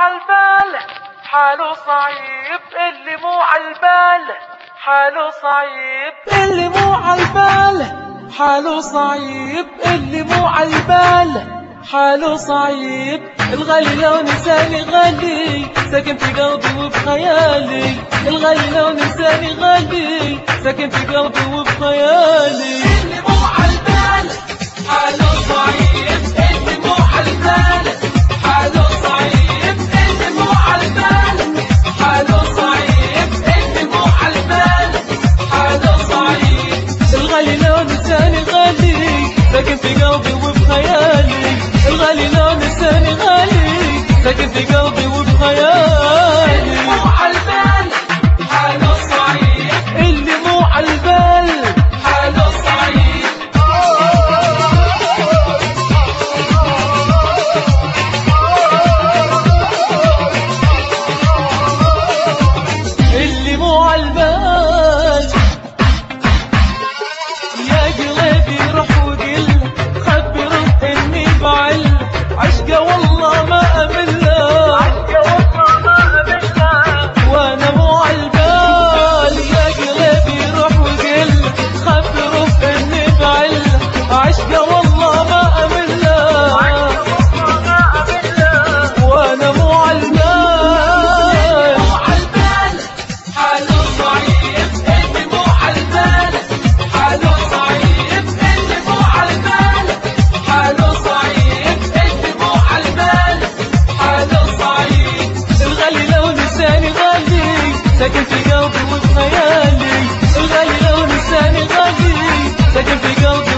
عالبال حاله صعيب، اللي مو عالبال حاله صعيب، اللي مو عالبال حاله صعيب، اللي مو عالبال حاله صعيب. الغالي لو نساني غالي ساكن في قلبي وفي خيالي، الغالي لو نساني غالي ساكن في قلبي وفي خيالي. اللي مو عالبال حاله صعيب، اللي مو عالبال حاله صعيب، اللي مو عالبال حاله صعيب، اللي مو عالبال حاله صعيب. الغالي لو نساني غالي ساكن في قلبي وفي خيالي، الغالي لو نساني غالي ساكن في قلبي وفي خيالي. اللي مو عالبال حاله صعيب، اللي مو عالبال حاله صعيب. اللي مو عالبال يا قلبي روح وقل خبره اني بعل عشقه والله ما امله، عشقه والله ما امله وانا مو عالبال. يا قلبي روح وقل خبره اني بعل عشقه والله ما امله، وانا مو عالبال. حاله صعيب، اللي مو عالبال حاله صعيب، اللي مو عالبال حاله صعيب، اللي مو عالبال حاله صعيب. الغالي لو نساني غالي ساكن في قلبي وفي خيالي، الغالي لو نساني غالي ساكن في قلبي